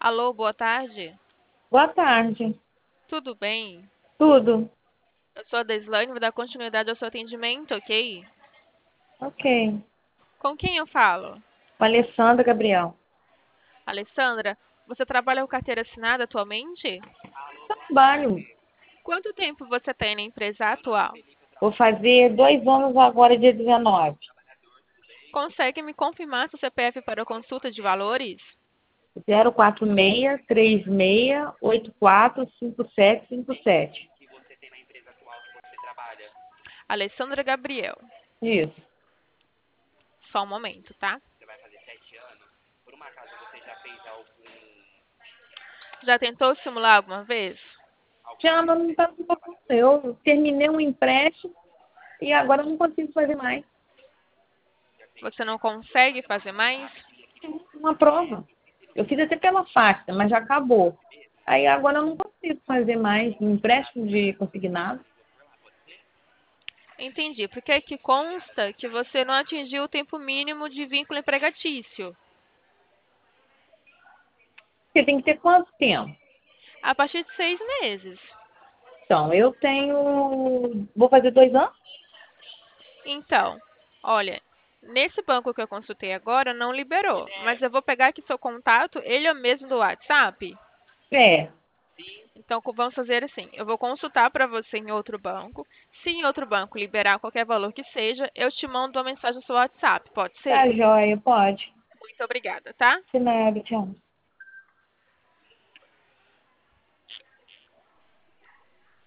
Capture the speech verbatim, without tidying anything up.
Alô, boa tarde. Boa tarde. Tudo bem? Tudo? Eu sou a Deslane, vou dar continuidade ao seu atendimento, ok? Ok. Com quem eu falo? Com a Alessandra Gabriel. Alessandra, você trabalha com carteira assinada atualmente? Trabalho. Quanto tempo você tem na empresa atual? Vou fazer dois anos agora, dia dezenove. Consegue me confirmar seu C P F para consulta de valores? zero quatro seis, três seis, oito quatro, cinco sete cinco sete. Alessandra Gabriel. Isso. Só um momento, tá? Já tentou simular alguma vez? Já não está acontecendo. Eu terminei um empréstimo e agora eu não consigo fazer mais. Você não consegue fazer mais? Uma prova. Eu fiz até pela Fasta, mas já acabou. Aí agora eu não consigo fazer mais um empréstimo de consignado. Entendi, porque aqui consta que você não atingiu o tempo mínimo de vínculo empregatício. Você tem que ter quanto tempo? A partir de seis meses. Então, eu tenho. Vou fazer dois anos? Então, olha, nesse banco que eu consultei agora não liberou, mas eu vou pegar aqui seu contato, ele é o mesmo do WhatsApp. É. Então, co- vamos fazer assim, eu vou consultar para você em outro banco. Se em outro banco liberar qualquer valor que seja, eu te mando uma mensagem no seu WhatsApp, pode ser? Tá joia, pode. Muito obrigada, tá? De nada, tchau.